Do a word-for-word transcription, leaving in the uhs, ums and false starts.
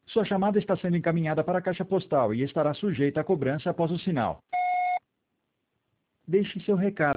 Sua chamada está sendo encaminhada para a caixa postal e estará sujeita a cobrança após o sinal. Deixe seu recado.